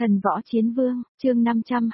Thần võ chiến vương, chương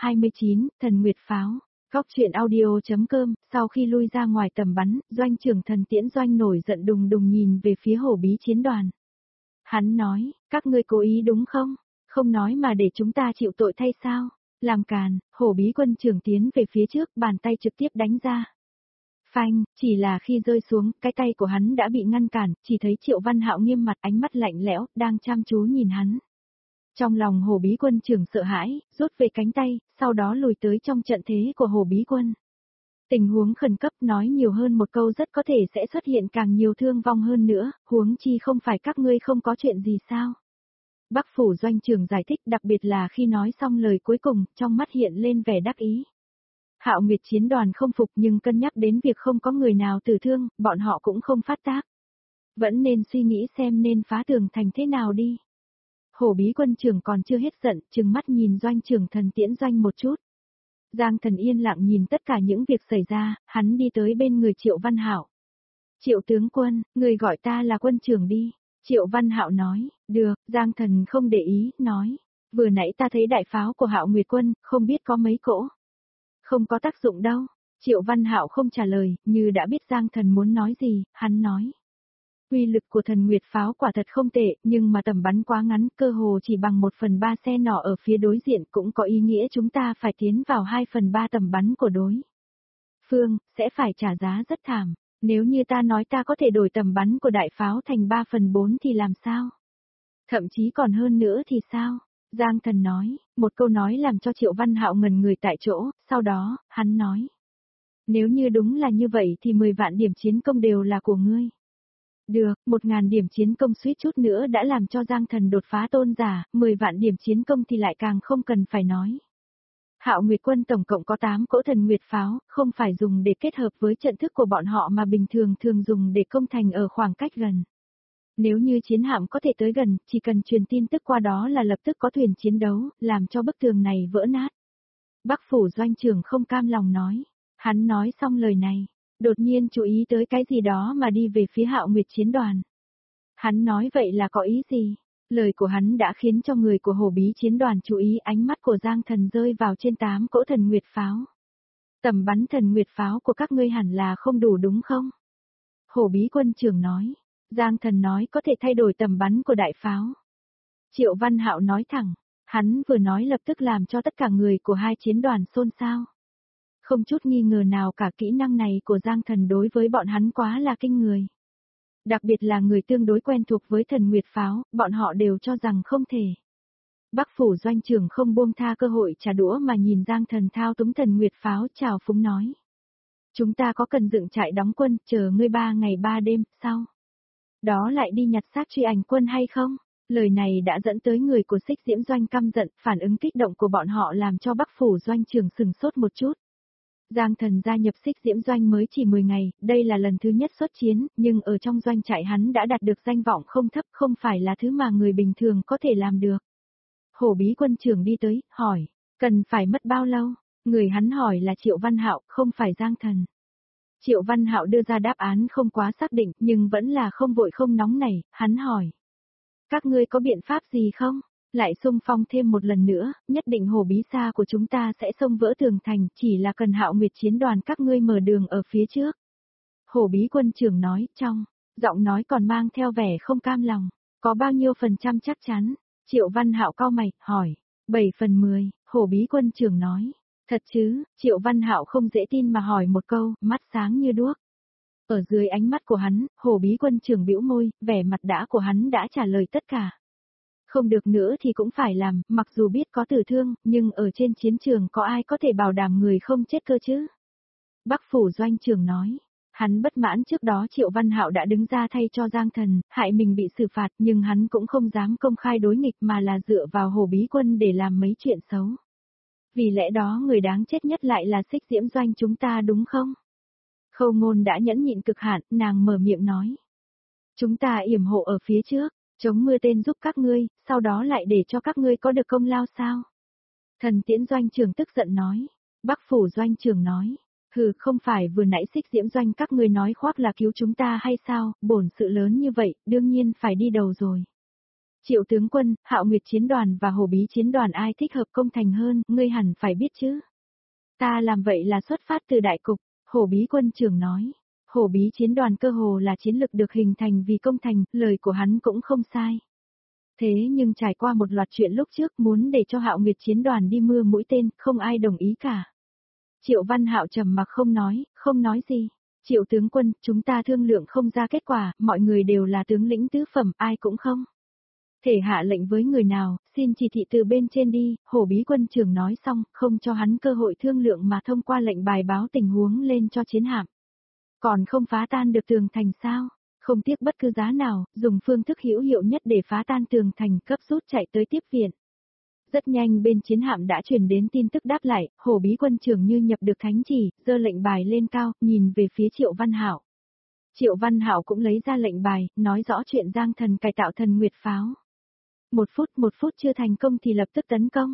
529, thần nguyệt pháo. Góc truyện audio.com, sau khi lui ra ngoài tầm bắn, doanh trưởng thần tiễn doanh nổi giận đùng đùng nhìn về phía hổ bí chiến đoàn. Hắn nói, các ngươi cố ý đúng không? Không nói mà để chúng ta chịu tội thay sao? Làm càn, hổ bí quân trưởng tiến về phía trước, bàn tay trực tiếp đánh ra. Phanh, chỉ là khi rơi xuống, cái tay của hắn đã bị ngăn cản, chỉ thấy Triệu Văn Hạo nghiêm mặt ánh mắt lạnh lẽo, đang chăm chú nhìn hắn. Trong lòng hổ bí quân trưởng sợ hãi, rút về cánh tay, sau đó lùi tới trong trận thế của hổ bí quân. Tình huống khẩn cấp nói nhiều hơn một câu rất có thể sẽ xuất hiện càng nhiều thương vong hơn nữa, huống chi không phải các ngươi không có chuyện gì sao. Bắc phủ doanh trưởng giải thích, đặc biệt là khi nói xong lời cuối cùng, trong mắt hiện lên vẻ đắc ý. Hạo Nguyệt chiến đoàn không phục nhưng cân nhắc đến việc không có người nào tử thương, bọn họ cũng không phát tác. Vẫn nên suy nghĩ xem nên phá tường thành thế nào đi. Hổ bí quân trưởng còn chưa hết giận, trừng mắt nhìn doanh trưởng thần tiễn doanh một chút. Giang Thần yên lặng nhìn tất cả những việc xảy ra, hắn đi tới bên người Triệu Văn Hạo. Triệu tướng quân, người gọi ta là quân trưởng đi. Triệu Văn Hạo nói, được, Giang Thần không để ý, nói. Vừa nãy ta thấy đại pháo của Hạo Nguyệt quân, không biết có mấy cỗ. Không có tác dụng đâu. Triệu Văn Hạo không trả lời, như đã biết Giang Thần muốn nói gì, hắn nói. Uy lực của thần nguyệt pháo quả thật không tệ, nhưng mà tầm bắn quá ngắn, cơ hồ chỉ bằng 1/3 xe nỏ ở phía đối diện cũng có ý nghĩa chúng ta phải tiến vào 2/3 tầm bắn của đối phương, sẽ phải trả giá rất thảm. Nếu như ta nói ta có thể đổi tầm bắn của đại pháo thành 3/4 thì làm sao? Thậm chí còn hơn nữa thì sao? Giang Thần nói, một câu nói làm cho Triệu Văn Hạo ngẩn người tại chỗ, sau đó, hắn nói. Nếu như đúng là như vậy thì 10 vạn điểm chiến công đều là của ngươi. Được, 1000 điểm chiến công suýt chút nữa đã làm cho Giang Thần đột phá tôn giả, 10 vạn điểm chiến công thì lại càng không cần phải nói. Hạo Nguyệt quân tổng cộng có 8 cỗ thần nguyệt pháo, không phải dùng để kết hợp với trận thức của bọn họ mà bình thường thường dùng để công thành ở khoảng cách gần. Nếu như chiến hạm có thể tới gần, chỉ cần truyền tin tức qua đó là lập tức có thuyền chiến đấu, làm cho bức tường này vỡ nát. Bắc phủ doanh trưởng không cam lòng nói. Hắn nói xong lời này, đột nhiên chú ý tới cái gì đó mà đi về phía Hạo Nguyệt chiến đoàn. Hắn nói vậy là có ý gì? Lời của hắn đã khiến cho người của hổ bí chiến đoàn chú ý, ánh mắt của Giang Thần rơi vào trên 8 cỗ thần nguyệt pháo. Tầm bắn thần nguyệt pháo của các ngươi hẳn là không đủ đúng không? Hổ bí quân trưởng nói. Giang Thần nói có thể thay đổi tầm bắn của đại pháo. Triệu Văn Hạo nói thẳng. Hắn vừa nói lập tức làm cho tất cả người của hai chiến đoàn xôn xao. Không chút nghi ngờ nào cả, kỹ năng này của Giang Thần đối với bọn hắn quá là kinh người. Đặc biệt là người tương đối quen thuộc với thần nguyệt pháo, bọn họ đều cho rằng không thể. Bắc phủ doanh trưởng không buông tha cơ hội trả đũa mà nhìn Giang Thần thao túng thần nguyệt pháo, chào phúng nói. Chúng ta có cần dựng trại đóng quân, chờ ngươi 3 ngày 3 đêm, sau đó lại đi nhặt xác truy ảnh quân hay không? Lời này đã dẫn tới người của Xích Diễm doanh căm giận, phản ứng kích động của bọn họ làm cho Bắc phủ doanh trưởng sừng sốt một chút. Giang Thần gia nhập Xích Diễm doanh mới chỉ 10 ngày, đây là lần thứ nhất xuất chiến, nhưng ở trong doanh trại hắn đã đạt được danh vọng không thấp, không phải là thứ mà người bình thường có thể làm được. Hổ bí quân trưởng đi tới, hỏi, cần phải mất bao lâu? Người hắn hỏi là Triệu Văn Hạo, không phải Giang Thần. Triệu Văn Hạo đưa ra đáp án không quá xác định, nhưng vẫn là không vội không nóng nảy, hắn hỏi. Các ngươi có biện pháp gì không? Lại xung phong thêm một lần nữa, nhất định hổ bí xa của chúng ta sẽ xông vỡ tường thành, chỉ là cần Hạo Nguyệt chiến đoàn các ngươi mở đường ở phía trước. Hổ bí quân trưởng nói, trong giọng nói còn mang theo vẻ không cam lòng, có bao nhiêu % chắc chắn? Triệu Văn Hạo cau mày, hỏi, 7/10, hổ bí quân trưởng nói, thật chứ? Triệu Văn Hạo không dễ tin mà hỏi một câu, mắt sáng như đuốc. Ở dưới ánh mắt của hắn, hổ bí quân trưởng bĩu môi, vẻ mặt đã của hắn đã trả lời tất cả. Không được nữa thì cũng phải làm, mặc dù biết có tử thương, nhưng ở trên chiến trường có ai có thể bảo đảm người không chết cơ chứ? Bắc phủ doanh trưởng nói, hắn bất mãn trước đó Triệu Văn Hạo đã đứng ra thay cho Giang Thần, hại mình bị xử phạt nhưng hắn cũng không dám công khai đối nghịch mà là dựa vào hổ bí quân để làm mấy chuyện xấu. Vì lẽ đó người đáng chết nhất lại là Xích Diễm doanh chúng ta đúng không? Khâu Ngôn đã nhẫn nhịn cực hạn, nàng mở miệng nói. Chúng ta yểm hộ ở phía trước, chống mưa tên giúp các ngươi, sau đó lại để cho các ngươi có được công lao sao? Thần tiễn doanh trưởng tức giận nói. Bắc phủ doanh trưởng nói. Không phải vừa nãy Xích Diễm doanh các ngươi nói khoác là cứu chúng ta hay sao, bổn sự lớn như vậy, đương nhiên phải đi đầu rồi. Triệu tướng quân, Hạo Nguyệt chiến đoàn và Hổ Bí chiến đoàn ai thích hợp công thành hơn, ngươi hẳn phải biết chứ. Ta làm vậy là xuất phát từ đại cục, Hổ Bí quân trưởng nói. Hổ Bí chiến đoàn cơ hồ là chiến lực được hình thành vì công thành, lời của hắn cũng không sai. Thế nhưng trải qua một loạt chuyện lúc trước muốn để cho Hạo Nguyệt chiến đoàn đi mưa mũi tên, không ai đồng ý cả. Triệu Văn Hạo trầm mặc không nói gì. Triệu tướng quân, chúng ta thương lượng không ra kết quả, mọi người đều là tướng lĩnh tứ phẩm, ai cũng không thể hạ lệnh với người nào, xin chỉ thị từ bên trên đi, Hổ Bí quân trưởng nói xong, không cho hắn cơ hội thương lượng mà thông qua lệnh bài báo tình huống lên cho chiến hạm. Còn không phá tan được tường thành sao? Không tiếc bất cứ giá nào, dùng phương thức hữu hiệu nhất để phá tan tường thành, cấp rút chạy tới tiếp viện. Rất nhanh bên chiến hạm đã truyền đến tin tức đáp lại, Hổ Bí quân trưởng như nhập được thánh chỉ, giơ lệnh bài lên cao, nhìn về phía Triệu Văn Hạo. Triệu Văn Hạo cũng lấy ra lệnh bài, nói rõ chuyện Giang Thần cải tạo thần nguyệt pháo. Một phút chưa thành công thì lập tức tấn công.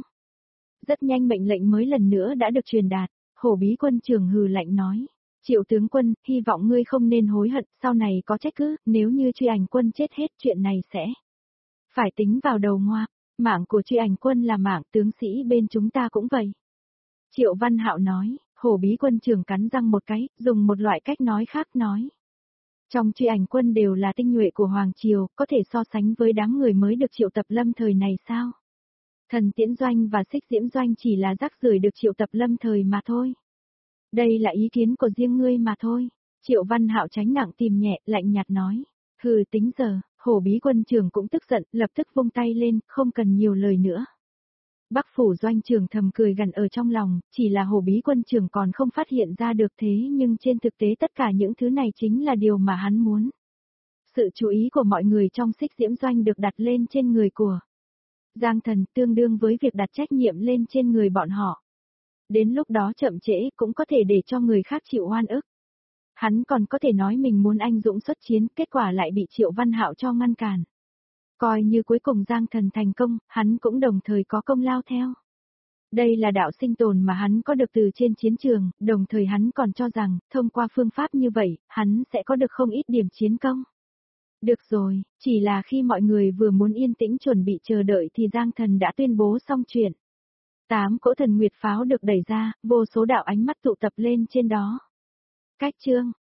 Rất nhanh mệnh lệnh mới lần nữa đã được truyền đạt, Hổ Bí quân trưởng hừ lạnh nói. Triệu tướng quân, hy vọng ngươi không nên hối hận, sau này có trách cứ, nếu như Truy Ảnh quân chết hết chuyện này sẽ phải tính vào đầu ngoa. Mạng của Truy Ảnh quân là mạng, tướng sĩ bên chúng ta cũng vậy. Triệu Văn Hạo nói, Hổ Bí quân trưởng cắn răng một cái, dùng một loại cách nói khác nói. Trong Truy Ảnh quân đều là tinh nhuệ của Hoàng Triều, có thể so sánh với đám người mới được triệu tập lâm thời này sao? Thần Tiễn Doanh và Xích Diễm Doanh chỉ là rác rưởi được triệu tập lâm thời mà thôi. Đây là ý kiến của riêng ngươi mà thôi. Triệu Văn Hạo tránh nặng tìm nhẹ, lạnh nhạt nói. Hừ tính giờ, Hổ Bí quân trưởng cũng tức giận, lập tức vung tay lên, không cần nhiều lời nữa. Bắc phủ Doanh trưởng thầm cười gần ở trong lòng, chỉ là Hổ Bí quân trưởng còn không phát hiện ra được thế nhưng trên thực tế tất cả những thứ này chính là điều mà hắn muốn. Sự chú ý của mọi người trong Xích Diễm Doanh được đặt lên trên người của Giang Thần, tương đương với việc đặt trách nhiệm lên trên người bọn họ. Đến lúc đó chậm trễ cũng có thể để cho người khác chịu oan ức. Hắn còn có thể nói mình muốn anh dũng xuất chiến, kết quả lại bị Triệu Văn Hạo cho ngăn cản. Coi như cuối cùng Giang Thần thành công, hắn cũng đồng thời có công lao theo. Đây là đạo sinh tồn mà hắn có được từ trên chiến trường, đồng thời hắn còn cho rằng, thông qua phương pháp như vậy, hắn sẽ có được không ít điểm chiến công. Được rồi, chỉ là khi mọi người vừa muốn yên tĩnh chuẩn bị chờ đợi thì Giang Thần đã tuyên bố xong chuyện. 8 cỗ thần nguyệt pháo được đẩy ra, vô số đạo ánh mắt tụ tập lên trên đó. Cách chương